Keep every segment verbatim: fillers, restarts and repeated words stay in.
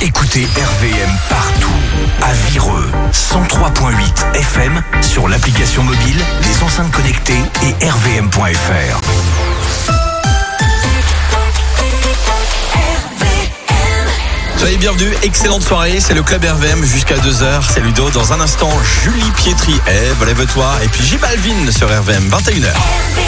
Écoutez R V M partout, à Vireux, cent trois virgule huit F M, sur l'application mobile, les enceintes connectées et r v m point f r. Soyez bienvenus, excellente soirée, c'est le Club R V M jusqu'à deux heures, c'est Ludo. Dans un instant, Julie Pietri, Eve, lève-toi, et puis J Balvin sur R V M, vingt et une heures.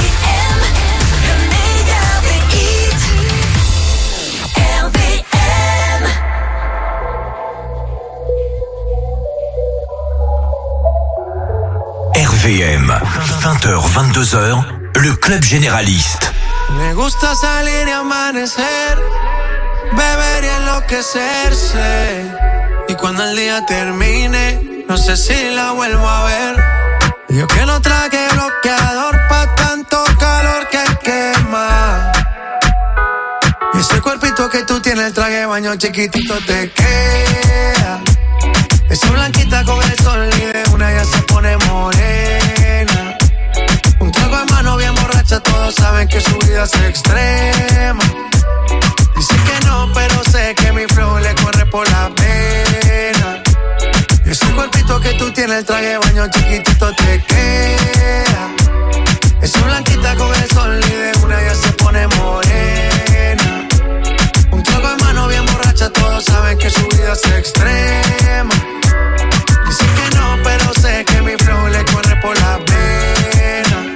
R V M, vingt heures, vingt-deux heures, le Club Généraliste. Me gusta salir y amanecer, beber y enloquecerse. Y cuando el día termine, no sé si la vuelvo a ver. Yo que no traje bloqueador pa' tanto calor que quema. Y ese cuerpito que tú tienes, el traje de baño chiquitito te queda. Esa blanquita con el sol y de una ya se pone morena. Un trago de mano bien borracha, todos saben que su vida es extrema. Dice que no, pero sé que mi flow le corre por la pena. Y ese cuerpito que tú tienes, el traje de baño chiquitito te queda. Esa blanquita con el sol y de una ya se pone morena. Un trago de mano bien borracha, todos saben que su vida es extrema. Dice que no, pero sé que mi flow le corre por la pena.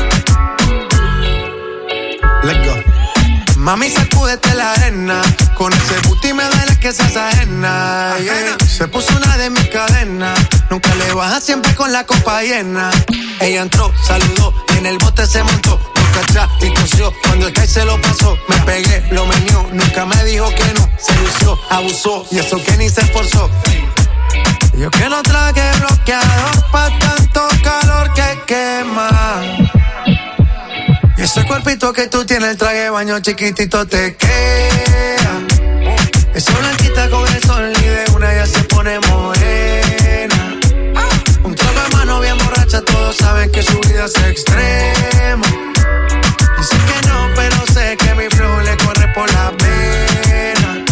Let's go. Mami, sacúdete la arena. Con ese booty me duele que seas ajena, yeah. Se puso una de mis cadenas. Nunca le baja, siempre con la copa llena. Ella entró, saludó y en el bote se montó. Boca atrás y tosió. Cuando el Kai se lo pasó, me pegué, lo menió. Nunca me dijo que no, se lució, abusó. Y eso que ni se esforzó. Yo que no traje bloqueador pa' tanto calor que quema. Y ese cuerpito que tú tienes, el traje de baño chiquitito te queda. Esa blanquita con el sol y de una ya se pone morena. Un trago de mano bien borracha, todos saben que su vida es extrema. Dice que no, pero sé que mi flow le corre por la pena.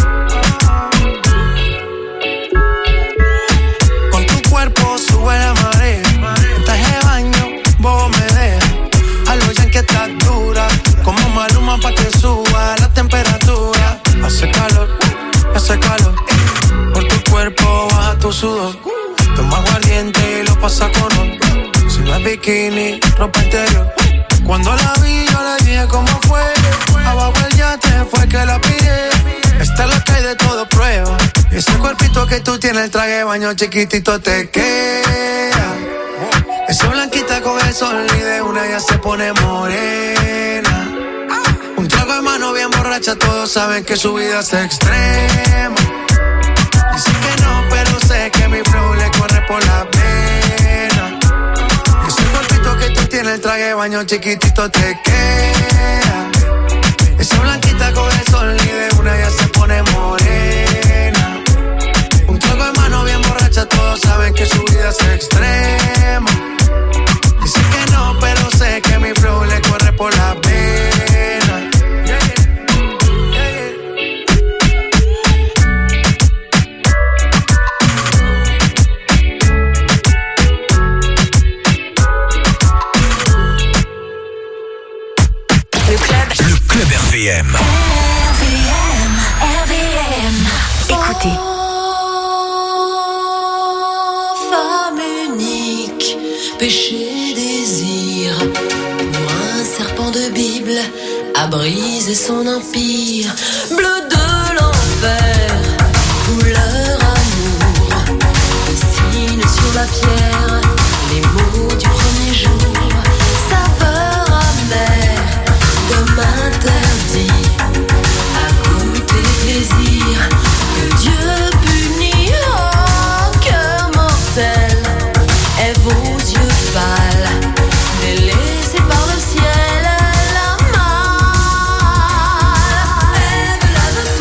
Con tu cuerpo sube la marea. En traje de baño, vos me dejas. A lo ya que estás dura, como Maluma pa' que suba la temperatura. Hace calor, hace calor. Por tu cuerpo baja tu sudor. Toma aguardiente y lo pasa con ron. Si no es bikini, ropa interior. Cuando la vi yo le dije cómo fue. Abajo el yate fue que la pillé. Esta es lo que hay de todo prueba. Y ese cuerpito que tú tienes, el traje de baño chiquitito te queda. Esa blanquita con el sol y de una ya se pone morena. Un trago de mano bien borracha, todos saben que su vida es extrema. Dice que no, pero sé que mi flow le corre por la pena. Ese cuerpito que tú tienes, el traje de baño chiquitito te queda. Esa blanquita con el sol y de una ya se pone morena. Un trago de mano bien borracha, todos saben que su vida es extrema. Dice que no, pero sé que mi flow le corre por la pena. Yeah, yeah, yeah. Le club, le club R V M. R V M, R V M. Écoutez. Péché, désir, pour un serpent de Bible, a brisé son empire. Bleu de l'enfer, couleur amour, dessine sur la pierre les mots du premier jour. Saveur amère, comme interdit, à goûter plaisir que Dieu punit. Oh, cœur mortel, est vos yeux pâles, délaissés par le ciel, la malle. Ève, lève-toi.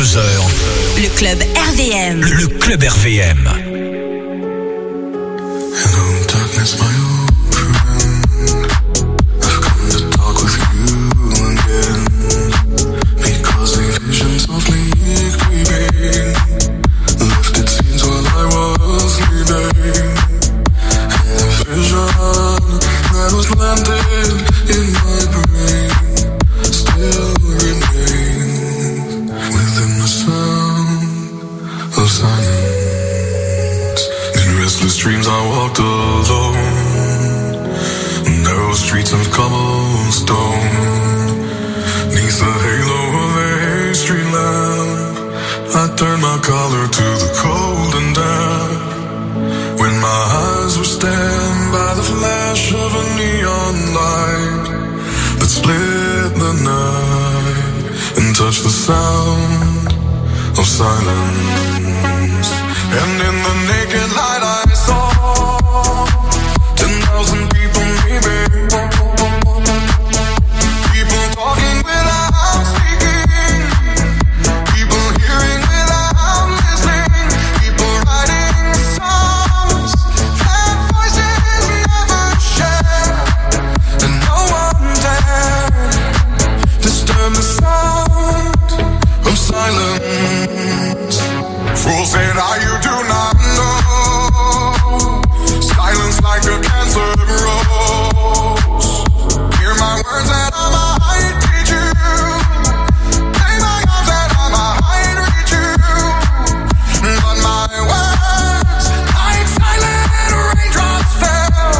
deux heures. Le club R V M. Le, le club R V M. Hello, darkness, my old friend. I've come to talk with you again. Because the visions of me creeping lifted scenes while I was sleeping. And the vision that was planted in my brain still remains within the sound of silence. In restless dreams I walked alone, narrow streets of cobblestone. Neath the halo of a street lamp, I turned my collar to the cold and damp. When my eyes were stabbed by the flash of a neon light that split the night and touched the sound of silence. And in the naked light I saw ten thousand people maybe, people talking without speaking, people hearing without listening, people writing songs that voices never share, and no one dared disturb the sound of silence. Fool said I, you do not know, silence like a cancer grows. Hear my words that I might teach you, lay my arms that I might reach you, but my words like silent raindrops fell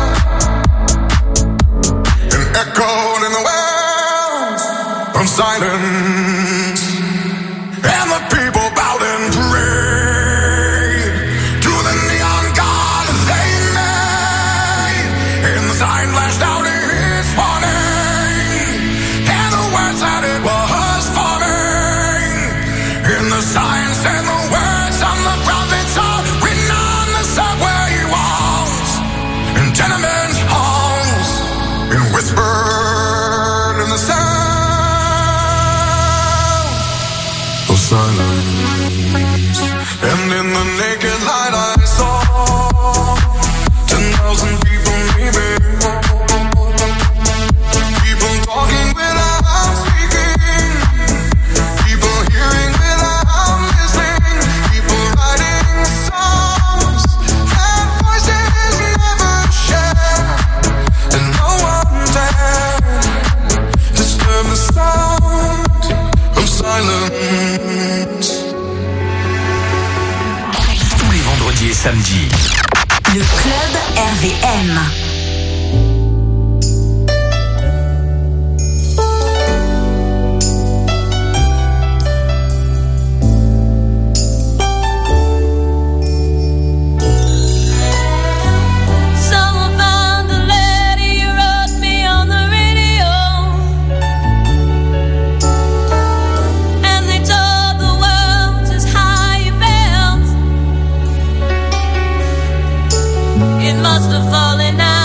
and echoed in the wells of silence. And the people bowed and prayed to the neon god they made. And the sign flashed out its warning, and the words that it was forming. And the sign said the words on the prophets are written on the subway walls and tenement halls, and whispered in the sound of silence. And in the naked light I saw ten thousand people maybe, people talking without speaking, people hearing without listening, people writing songs that voices never share, and no one dared disturb the sound of silence. Tous les vendredis et samedis. Le club R V M. Someone found the letter you wrote me on the radio, and they told the world just how you felt. It must have fallen out.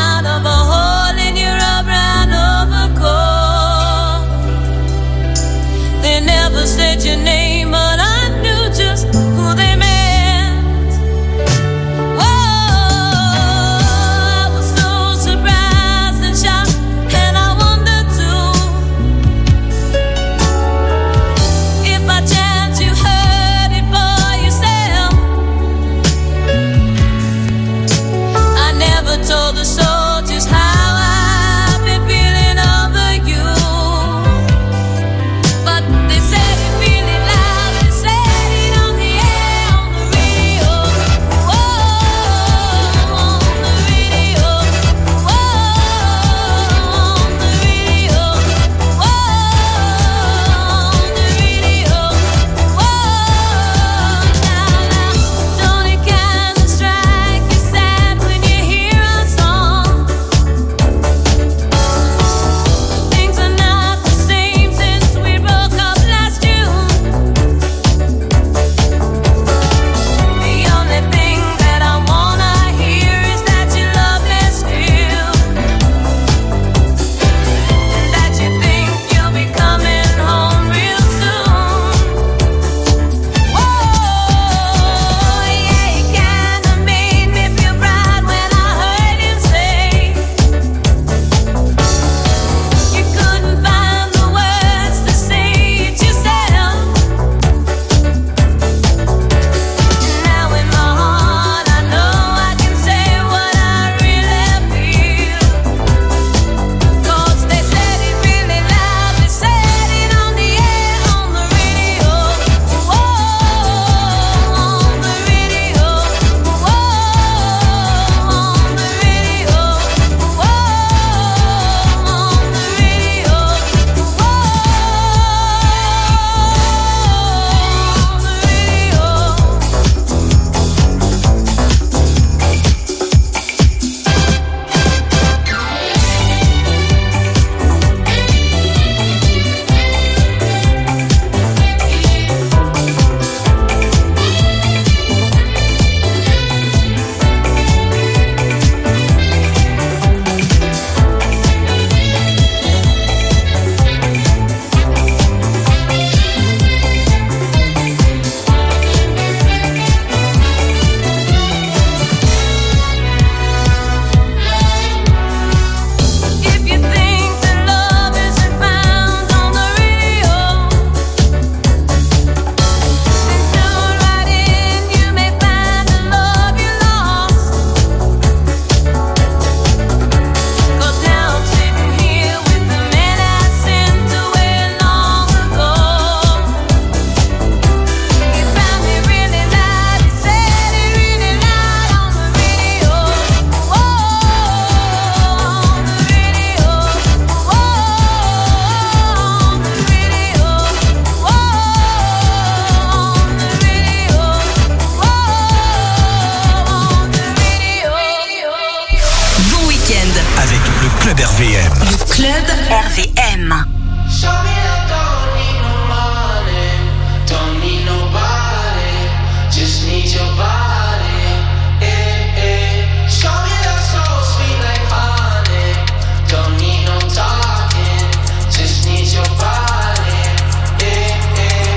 R V M. Show me that don't need no money, don't need nobody, just need your body. Eh, eh. Show me that soul sweet like honey, don't need no talking, just need your body. Eh, eh.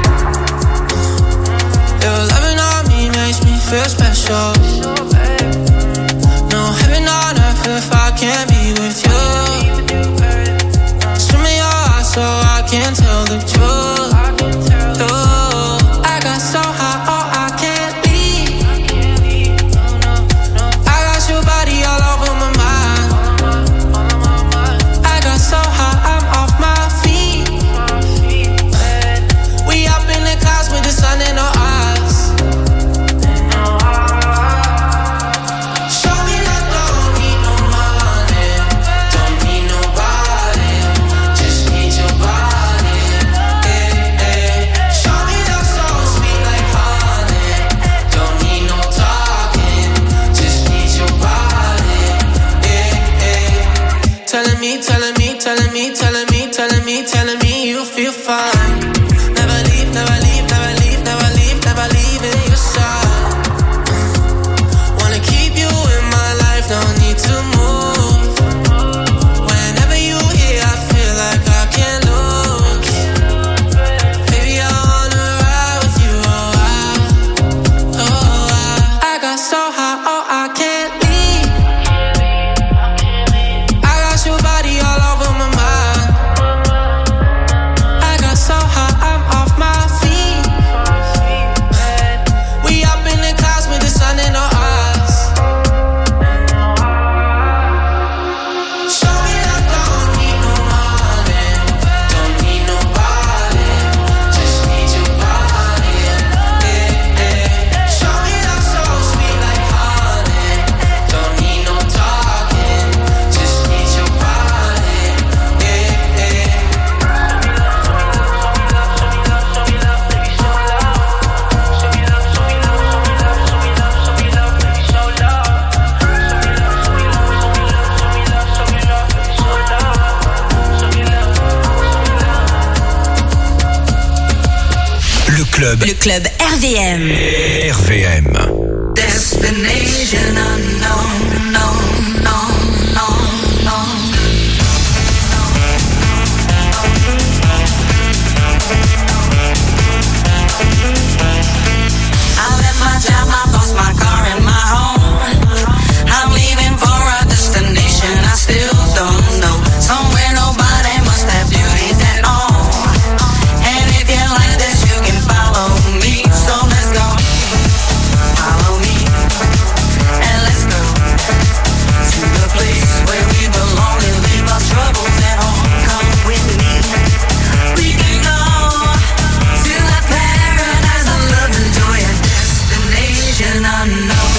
Your loving on me makes me feel special. No heaven on earth if I can't be with you. Swim in your eyes so I can tell the truth. Oh, I got so high, oh I can't leave. I got your body all over my mind. I got so high, I'm off my feet. We up in the clouds with the sun in our eyes. Show me that don't need no money, don't need nobody, just need your body. Eh, eh. Show me that soul sweet like honey, don't need no talking, just need your body. Eh, eh. Telling me, telling me, telling me, telling me, telling me, telling me you feel fine. Never leave, never leave, never leave, never leave, never leave in your side. Wanna keep you in my life, don't need to move. Whenever you here, I feel like I can't lose. Baby, I wanna ride with you, oh I, oh I. I got so high, oh I can't leave. I got your body all over my mind. I got so high, I'm off my feet. We up in the clouds with the sun in our eyes. Show me that don't need no money, don't need nobody, just need your body. Eh, eh. Show me that soul sweet like honey, don't need no talking, just need your body. Eh, eh. Le club. Le club R V M. R V M. Destination unknown, no, no, no, no. I left my job, my boss, my car, and my home. I'm leaving for a destination I still don't know. Somewhere nobody must have beauties at all. And if you like this, you can follow me. So let's go. Follow me. And let's go to the place where we belong and leave our troubles at home. Come with me. We can go to that paradise of love and joy, a destination unknown.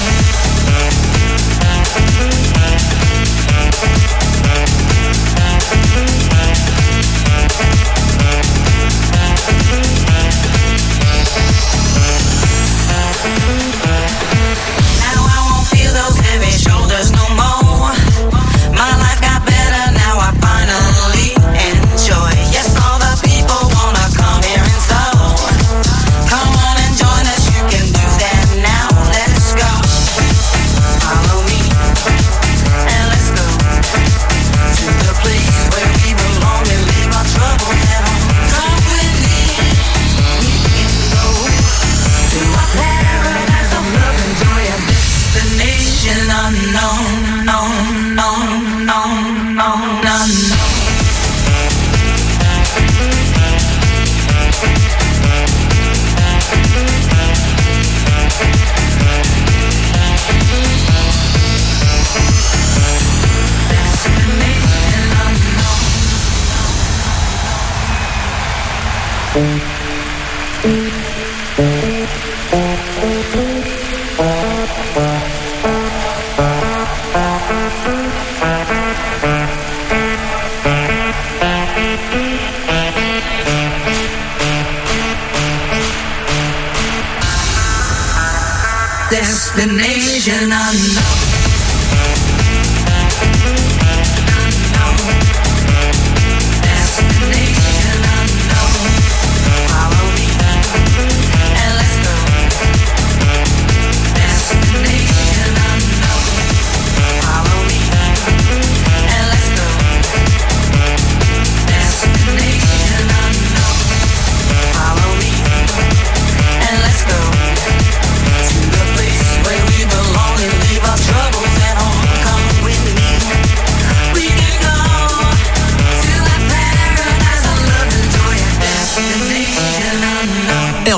Now I won't feel those heavy shoulders no more. My life got better, now I finally enjoy. Yes, all the people wanna come here and so. Come on and join us, you can do that now. Let's go. Follow me and let's go to the place where we belong and leave our troubles at home. Come with me, we can go to a paradise of love and joy, a destination unknown, known, known, known, known, unknown. Destination unknown. Destination unknown.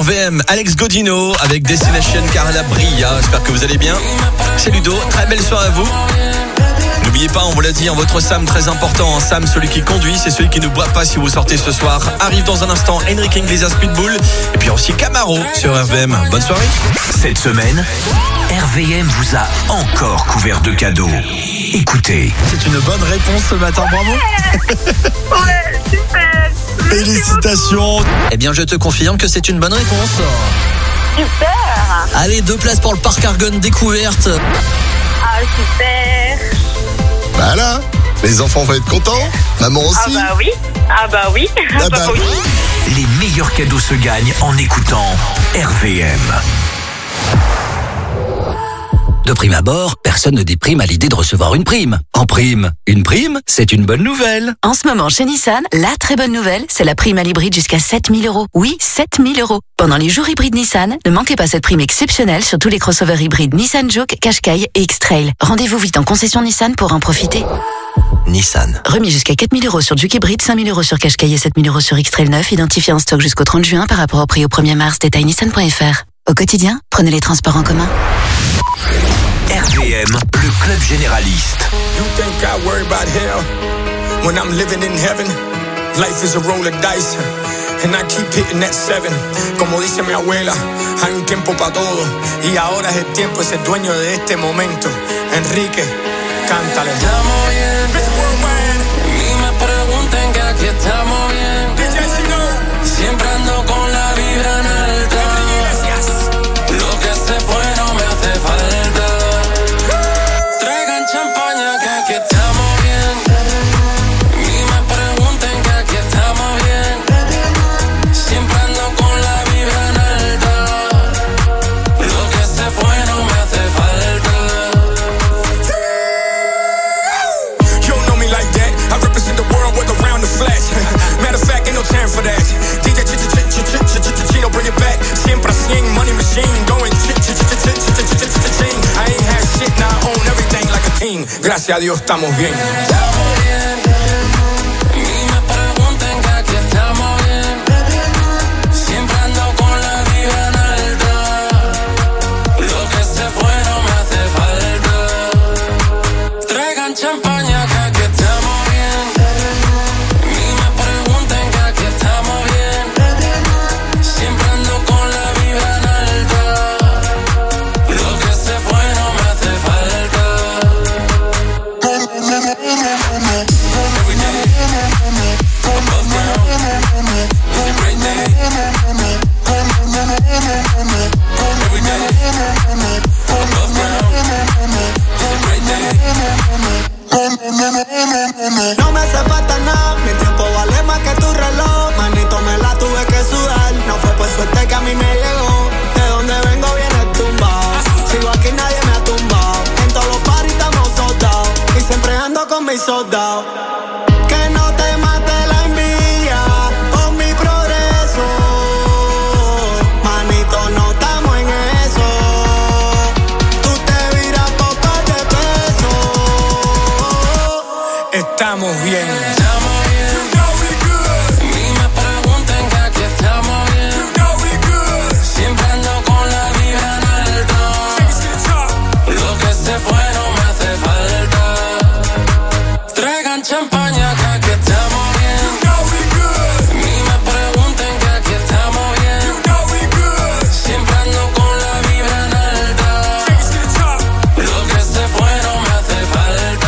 V M, Alex Godino avec Destination Calabria. J'espère que vous allez bien. C'est Ludo, très belle soirée à vous. N'oubliez pas, on vous l'a dit, hein, votre Sam très important. Sam, celui qui conduit, c'est celui qui ne boit pas si vous sortez ce soir. Arrive dans un instant Enrique Iglesias Pitbull. Et puis aussi Camaro sur R V M. Bonne soirée. Cette semaine, R V M vous a encore couvert de cadeaux. Écoutez. C'est une bonne réponse ce matin, bravo. Ouais, super. Félicitations. Eh bien, je te confirme que c'est une bonne réponse. Super. Allez, deux places pour le parc Argonne découverte. Ah, super. Bah là, les enfants vont être contents. Maman aussi. Ah bah oui. Ah bah oui. Ah bah oui. Les meilleurs cadeaux se gagnent en écoutant R V M. De prime abord, personne ne déprime à l'idée de recevoir une prime. En prime, une prime, c'est une bonne nouvelle. En ce moment, chez Nissan, la très bonne nouvelle, c'est la prime à l'hybride jusqu'à sept mille euros. Oui, sept mille euros. Pendant les jours hybrides Nissan, ne manquez pas cette prime exceptionnelle sur tous les crossovers hybrides Nissan Juke, Qashqai et X-Trail. Rendez-vous vite en concession Nissan pour en profiter. Nissan. Remis jusqu'à quatre mille euros sur Juke hybride, cinq mille euros sur Qashqai et sept mille euros sur X-Trail neuf, identifié en stock jusqu'au trente juin par rapport au prix au premier mars. Détail nissan point f r. Au quotidien, prenez les transports en commun. R V M, le club généraliste. You think I worry about hell when I'm living in heaven? Life is a roll of dice and I keep hitting that seven. Como dice mi abuela, hay un tiempo para todo y ahora es el tiempo de ser dueño de este momento. Enrique, cántale. Estamos bien, ni me pregunten que aquí estamos bien. Siempre ando con la vibra en alta. Lo que se fue no me hace falta. Champaña que aquí estamos bien. Ni me pregunten que aquí estamos bien. Siempre ando con la vibra en alta. Lo que se fue no me hace falta. You don't know me like that. I represent the world with around the flash. Matter of fact, ain't no time for that. D J Chino, bring it back. Siempre cien, money machine, going ching. I ain't had shit, now I own everything like a king. Gracias a Dios estamos bien. Estamos bien. Ni me pregunten que aquí estamos bien. Siempre ando con la vibra en alta. Lo que se fue no me hace falta. Traigan champaña que aquí estamos bien. Ni me pregunten que aquí estamos bien. Siempre ando con la vibra en alta. Lo que se fue no me hace falta. Every day, above ground, it's a great day. Every day, above ground, it's a great day. No me hace falta nada, mi tiempo vale más que tu reloj. Manito, me la tuve que sudar, no fue por suerte que a mí me llegó. De donde vengo viene tumbado, sigo aquí nadie me ha tumbado. En todos los paris estamos soldados y siempre ando con mis soldados. Que no te mate la envidia por mi progreso. Manito, no estamos en eso. Tú te viras por par de pesos. Estamos bien. Estamos bien. You know we good. Ni me pregunten que aquí estamos bien. You know we good. Siempre ando con la vibra en alta. Take it to the top. Lo que se fue no me hace falta. Traigan champaña que aquí estamos bien. You know we good. Ni me pregunten que aquí estamos bien. You know we good. Siempre ando con la vibra en alta. Take it to the top. Lo que se fue no me hace falta.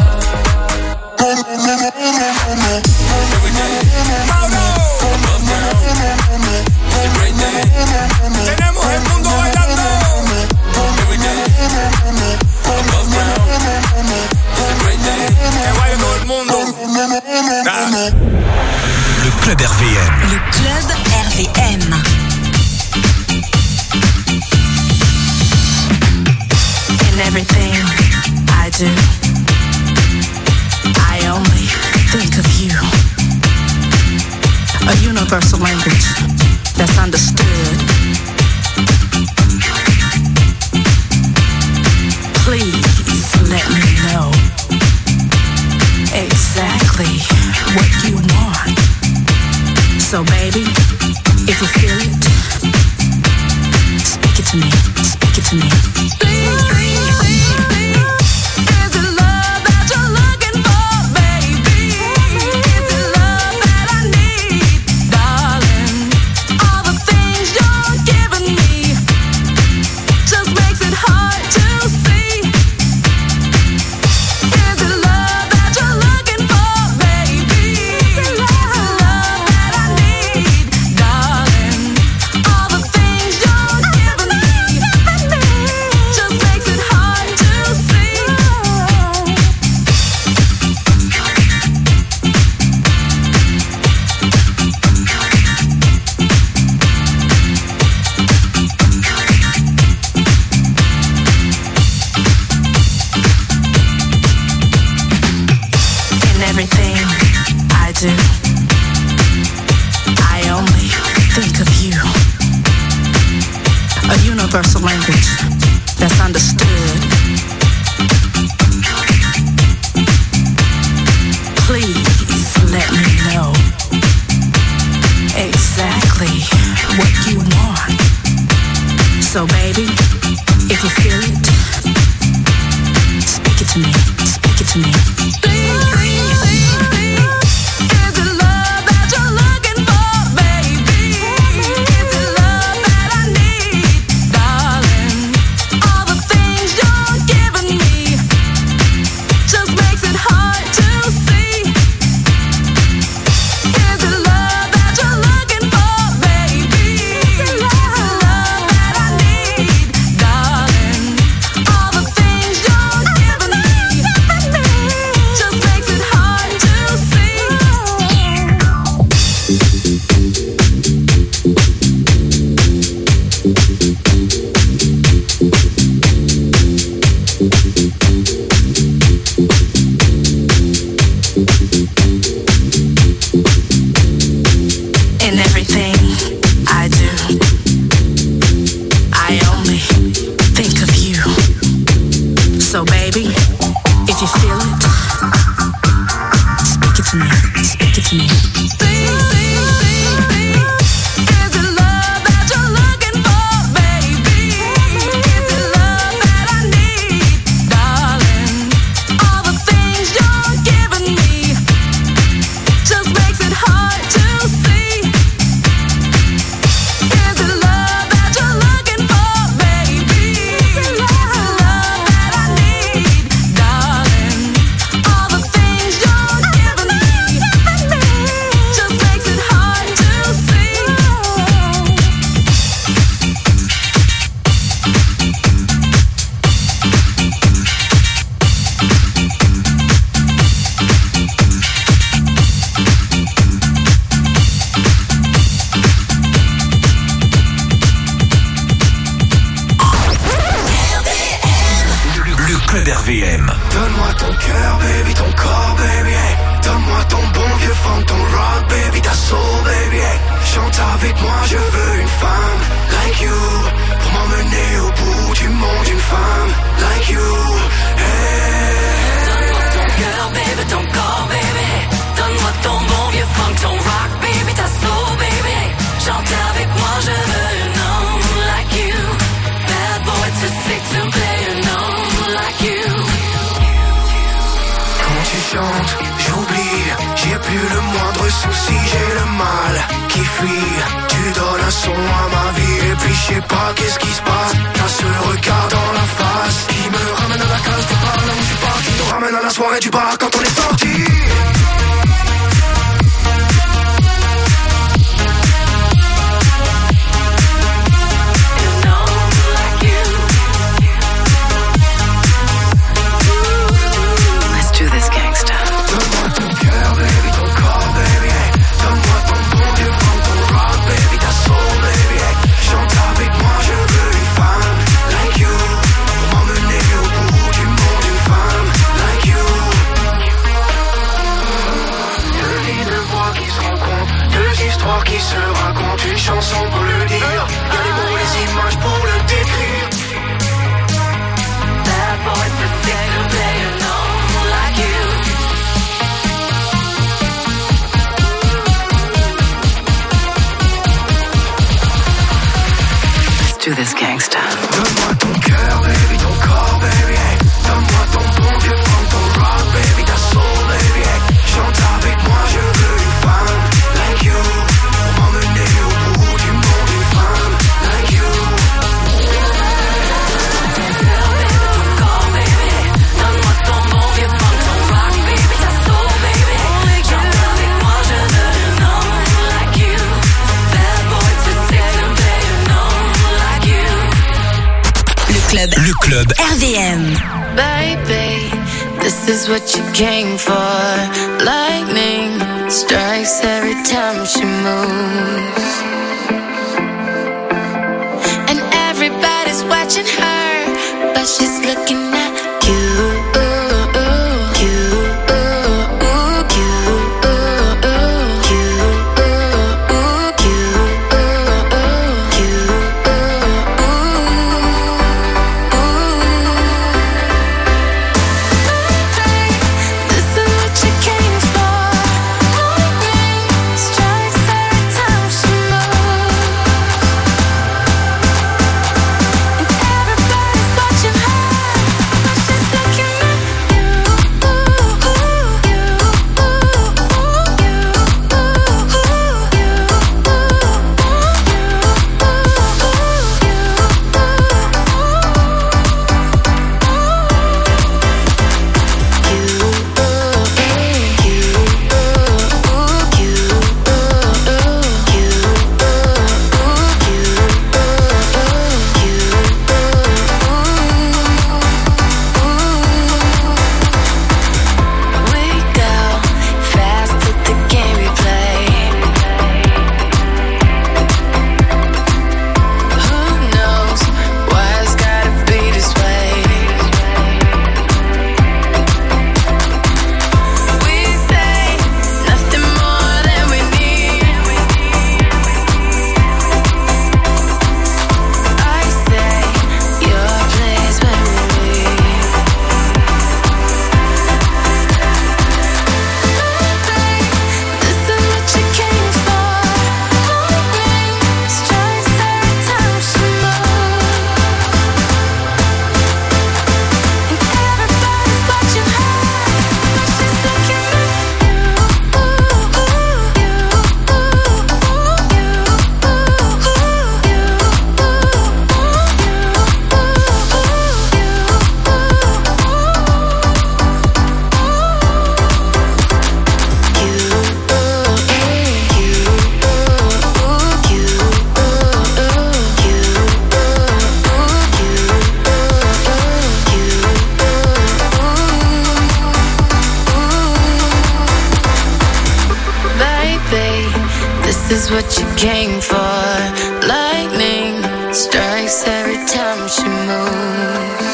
Every day, Above ground, it's a great day. tenemos el mundo bailando. Every day, above ground, it's a great day. Que baile todo el mundo. Ah. Le club R V M. Le club R V M. In everything I do, I only think of you. A universal language that's understood. Please let me know exactly what you want. So baby, if you feel it, universal language that's understood. Please let me know exactly what you want. So baby, if you feel it, speak it to me, speak it to me. Le club R V M. Baby, this is what you came for. Lightning strikes every time she moves, and everybody's watching her, but she's looking at you. is what you came for. Lightning strikes every time she moves.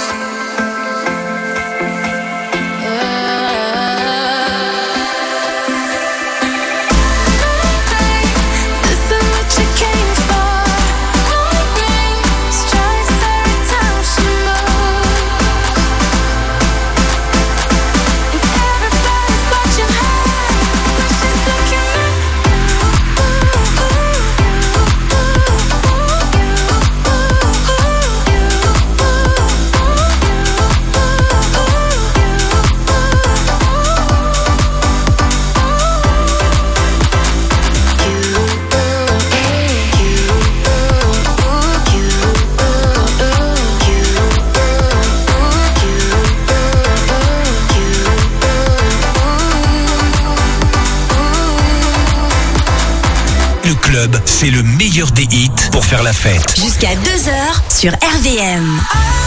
Club, c'est le meilleur des hits pour faire la fête. Jusqu'à deux heures sur R V M.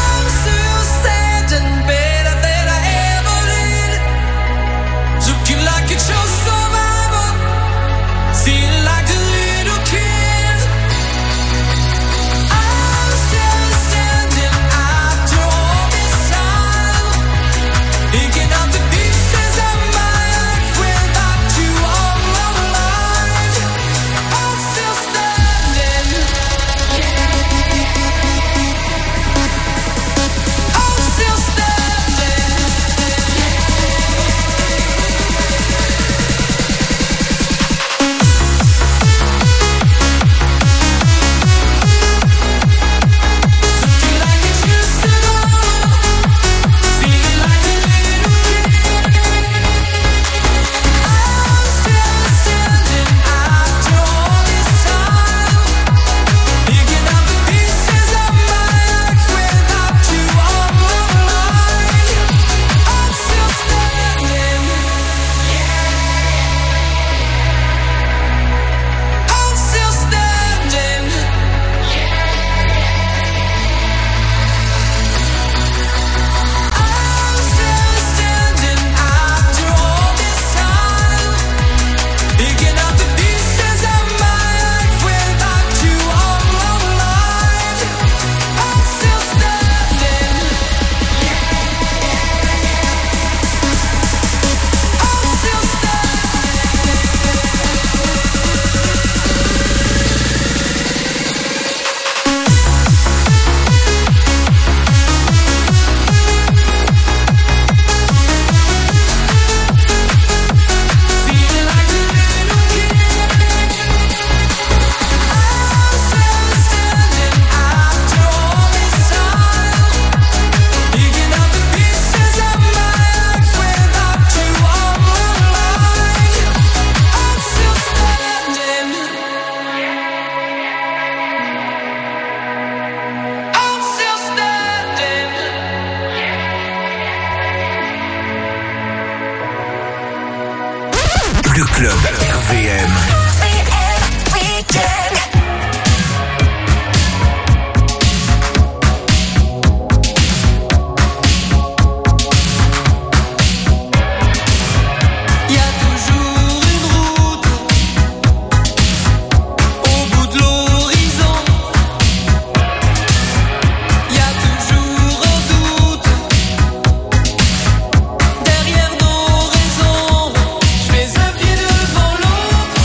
Le club R V M. Derrière nos raisons, je fais un pied devant l'autre.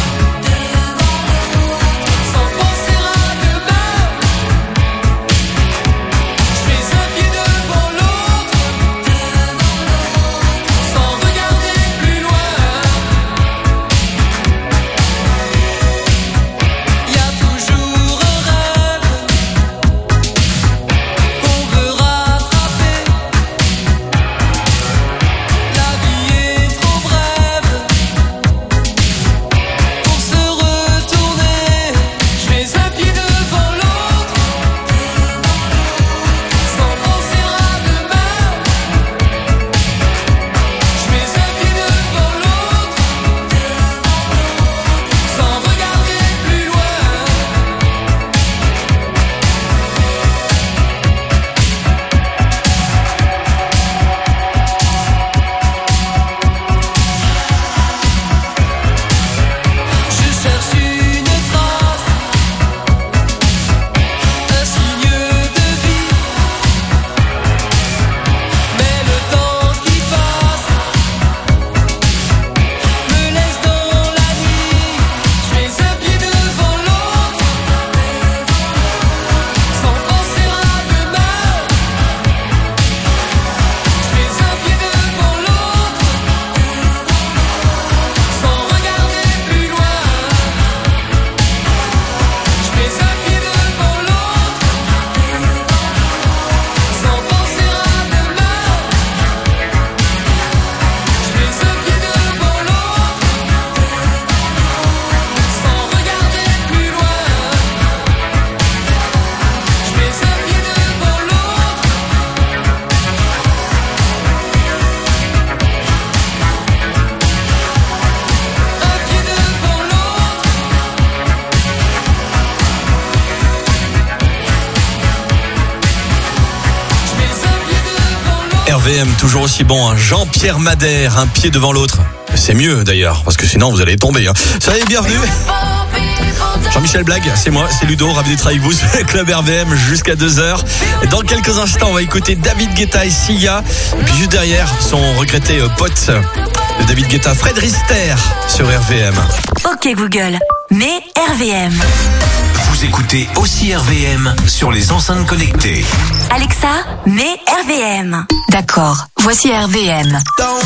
V M, toujours aussi bon. Hein. Jean-Pierre Madère, un pied devant l'autre. C'est mieux d'ailleurs, parce que sinon vous allez tomber. Hein. Soyez bienvenus. Jean-Michel Blague, c'est moi, c'est Ludo, ravi d'être avec vous sur le Club R V M jusqu'à deux heures. Et dans quelques instants, on va écouter David Guetta et Sia. Et puis juste derrière, son regretté euh, pote de David Guetta, Fred Rister sur R V M. Ok Google, mets R V M. Vous écoutez aussi R V M sur les enceintes connectées. Alexa, mets R V M. D'accord, voici R V M.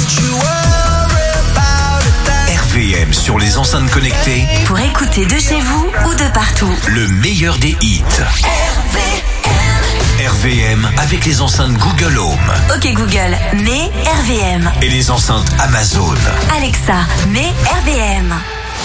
R V M sur les enceintes connectées. Pour écouter de chez vous ou de partout. Le meilleur des hits. R V M avec les enceintes Google Home. Ok Google, mets R V M. Et les enceintes Amazon. Alexa, mets R V M.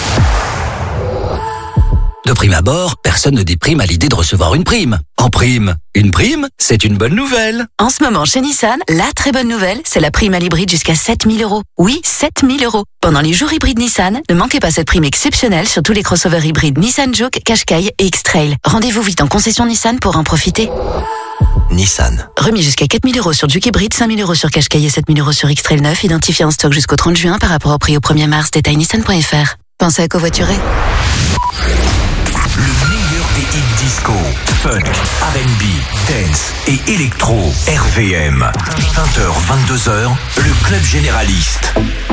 De prime abord, personne ne déprime à l'idée de recevoir une prime. En prime, une prime, c'est une bonne nouvelle. En ce moment, chez Nissan, la très bonne nouvelle, c'est la prime à l'hybride jusqu'à sept mille euros. Oui, sept mille euros. Pendant les jours hybrides Nissan, ne manquez pas cette prime exceptionnelle sur tous les crossovers hybrides Nissan Juke, Qashqai et X-Trail. Rendez-vous vite en concession Nissan pour en profiter. Nissan. Remis jusqu'à quatre mille euros sur Juke hybride, cinq mille euros sur Qashqai et sept mille euros sur X-Trail neuf, identifié en stock jusqu'au trente juin par rapport au prix au premier mars. Détail nissan point f r. Pensez à covoiturer. Le meilleur des hits disco, funk, R and B, dance et électro. R V M. vingt heures, vingt-deux heures, le club généraliste.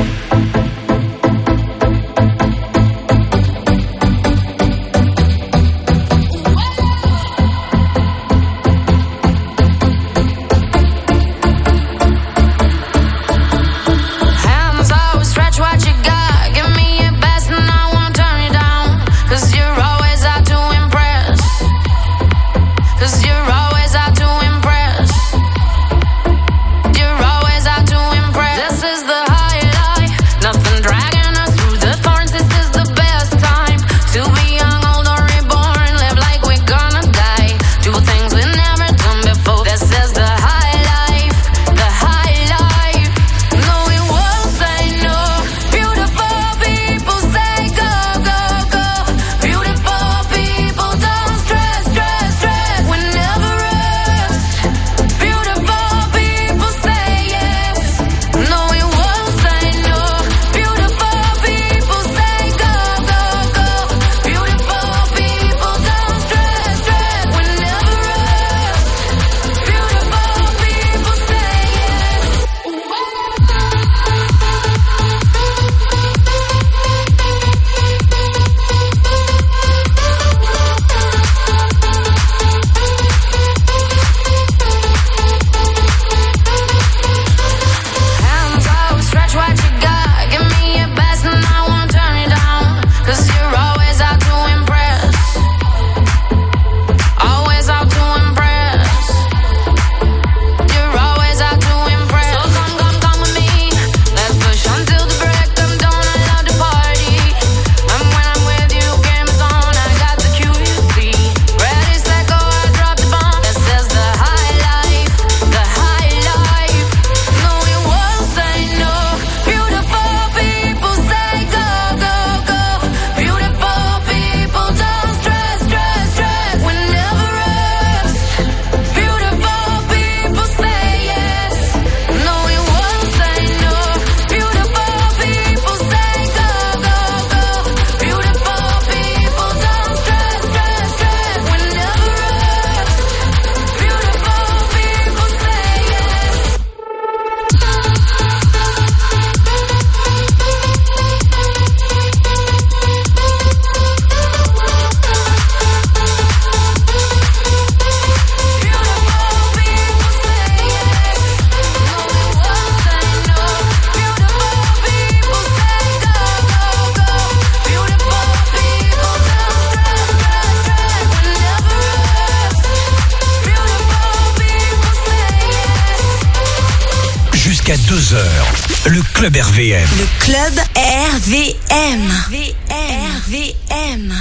Jusqu'à deux heures, le Club R V M. Le Club R V M. R V M. R V M.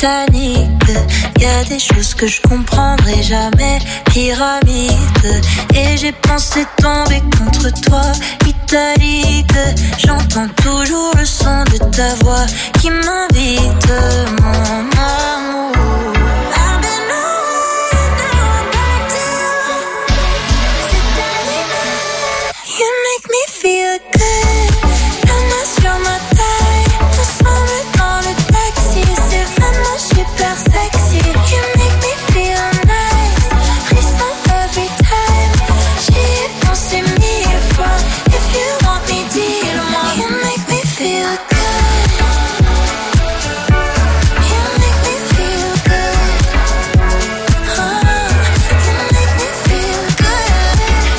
Titanic. Y a des choses que je comprendrai jamais. Pyramide. Et j'ai pensé tomber contre toi. Italique. J'entends toujours le son de ta voix qui m'invite, mon amour. Feel good, la main sur ma taille, ensemble dans le taxi, c'est vraiment super sexy. You make me feel nice, frisson every time. J'y ai pensé mille fois, if you want me, dis-le-moi. You make me feel good, you make me feel good, oh, you make me feel good.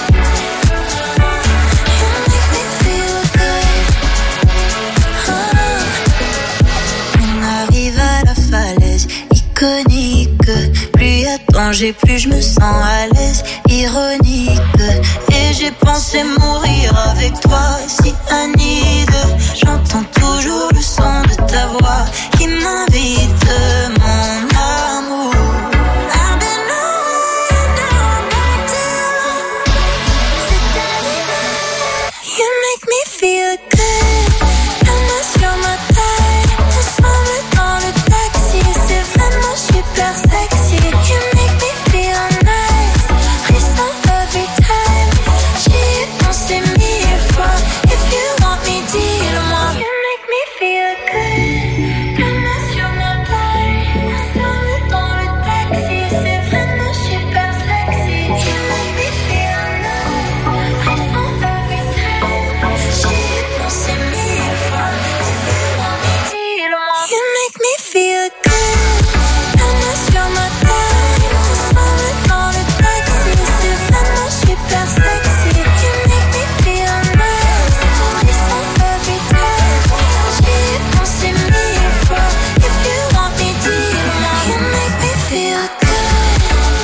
Iconique, plus y a danger, plus je me sens à l'aise. Ironique, et j'ai pensé mourir avec toi. Cyanide, j'entends toujours le son de ta voix qui m'invite, mon amour. I've been on down back down. C'est terminé. You make me feel good. La main sur ma taille, ensemble dans le taxi, c'est vraiment super sexy. You make me feel nice, frisson every time. J'y ai pensé mille fois, if you want me, dis-le-moi. You make me feel good, la main sur ma taille, ensemble dans le taxi, c'est vraiment super sexy. You make me feel nice, frisson every time. J'y ai pensé mille fois, if you want me, dis-le-moi. You make me feel good, la main sur ma taille, ensemble dans le taxi, c'est vraiment super sexy. You make me feel nice, frisson every time. J'y ai pensé mille fois, if you want me, dis-le-moi. You make me feel good,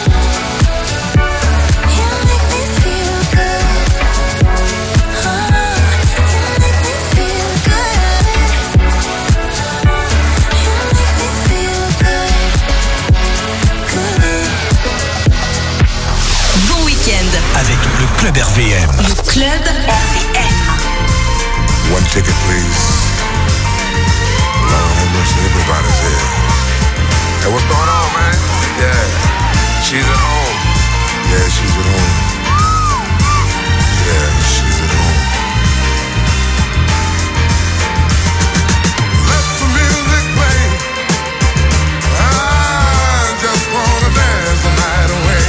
you make me feel good, oh, you make me feel good, you make me feel good, good. Bon week-end. Avec le Club R V M. Le Club R V M. One ticket, please. Lord have mercy, everybody's here. Hey, what's going on, man? Yeah, she's at home. Yeah, she's at home. Yeah, she's at home. Let the music play. I just wanna dance the night away.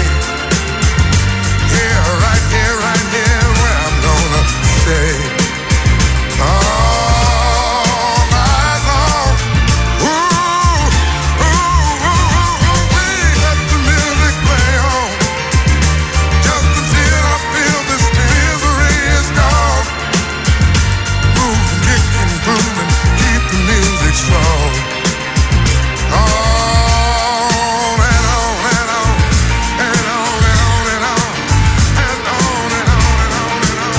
Here, right here, right here, where I'm gonna stay. All night long. Ooh, ooh, ooh, ooh, ooh, let the music play on. Just until I feel this misery is gone. Move, kick and groove and keep the music strong. On and on and on and on and on and on and on and on and on and on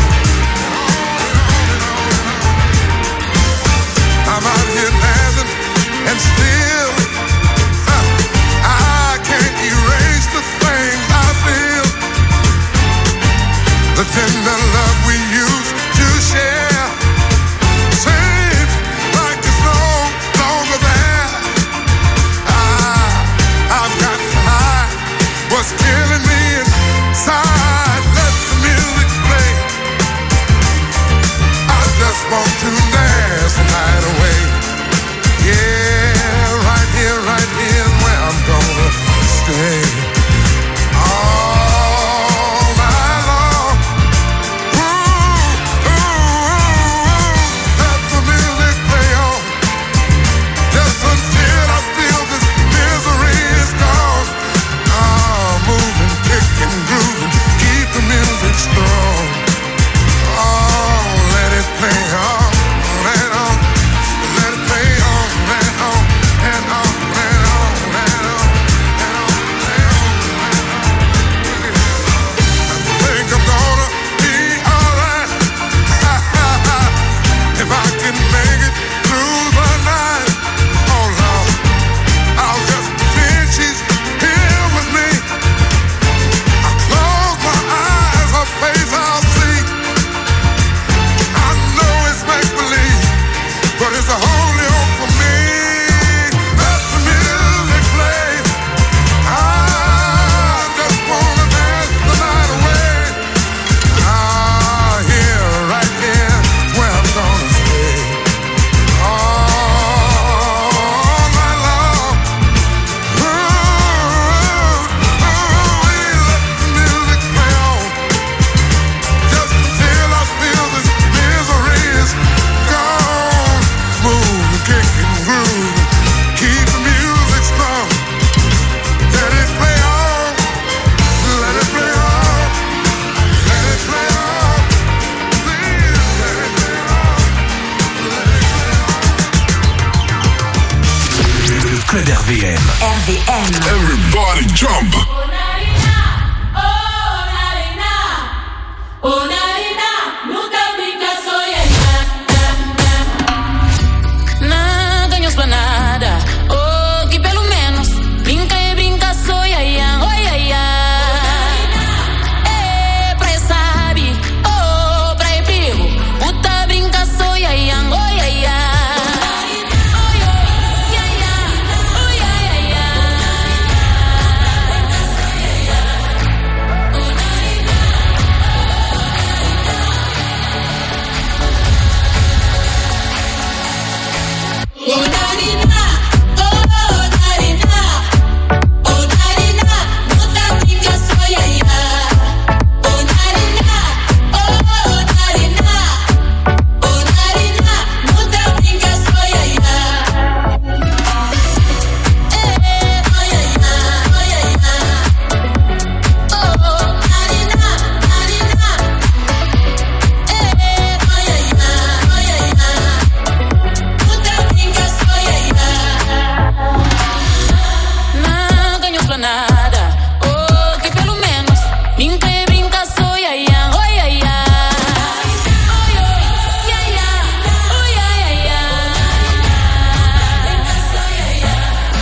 and on. I'm out here dancing and still huh, I can't erase the things I feel. The tender love we used to share seems like it's no longer there. I, I've got to hide what's killing me inside. Let the music play. I just want to dance the night away. Yeah, right here, right here is where I'm gonna stay. All night long. Ooh, ooh, ooh, let the music play on. Just until I feel this misery is gone. I'm moving, kicking, grooving, V M. Everybody jump. Nada em esplanada, oh, que pelo menos brinca e brinca, sou ia ia, oh ia ia. É praia sabe, oh, praia perigo, puta brinca, sou ia ia, oh ia ia. Oh ia ia, oh ia ia. Oh narina, oh narina, oh narina, puta brinca, sou ia ia. Oh narina, oh narina, oh narina, puta brinca, sou ia ia. Eh, oh ia ia, oh ia ia. Oh narina, narina. Eh, oh ia ia, oh ia ia. Puta brinca, sou ia ia. Não ganho esplanada, oh, que pelo menos brinca e brinca, sou ia ia, oh ia ia. Oh ia ia, oh ia ia. Sou ia ia.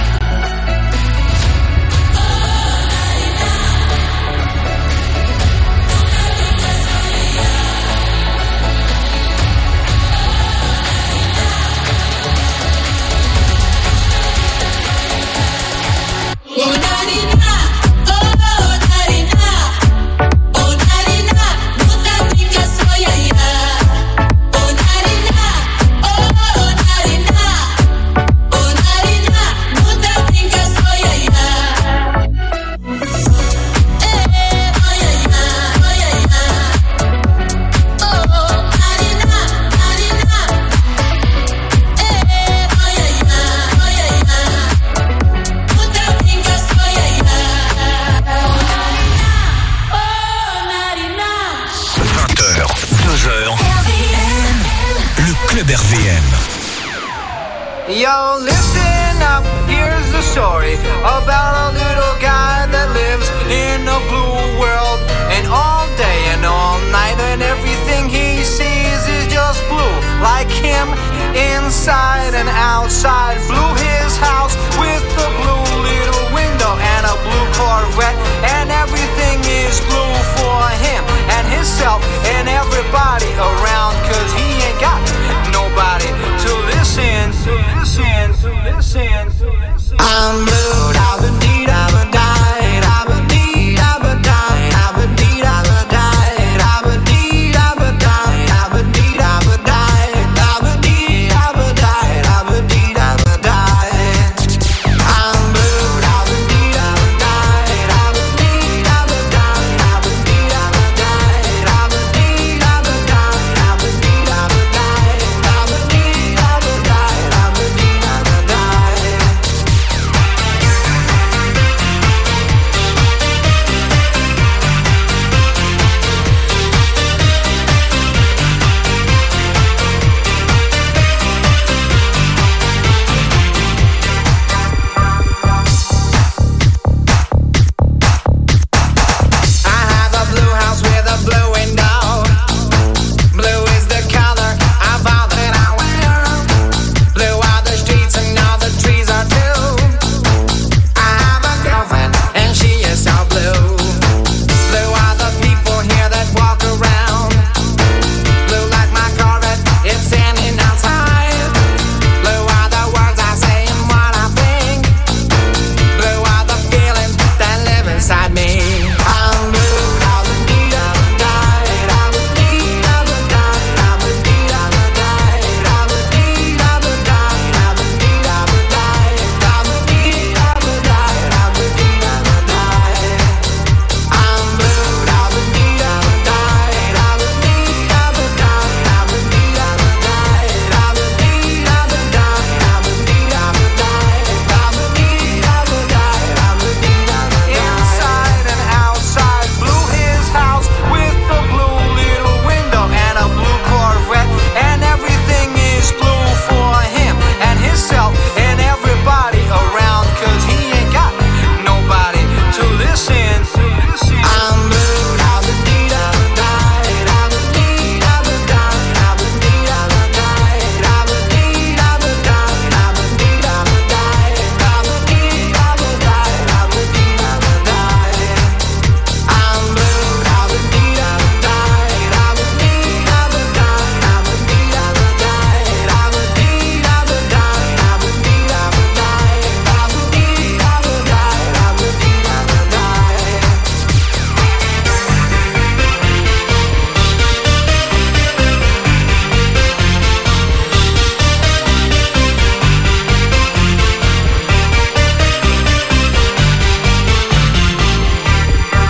Oh narina, oh narina, oh narina, puta brinca, sou ia ia. Oh narina, oh narina, oh narina, puta brinca, sou ia ia. Eh, oh ia ia, oh ia ia. Oh narina, narina. Eh, oh ia ia, oh ia ia. Puta brinca, sou ia ia. Oh narina. vingt heures, deux heures. Le Club R V M. Yo, listen up, here's the story about a little guy that lives in a blue world.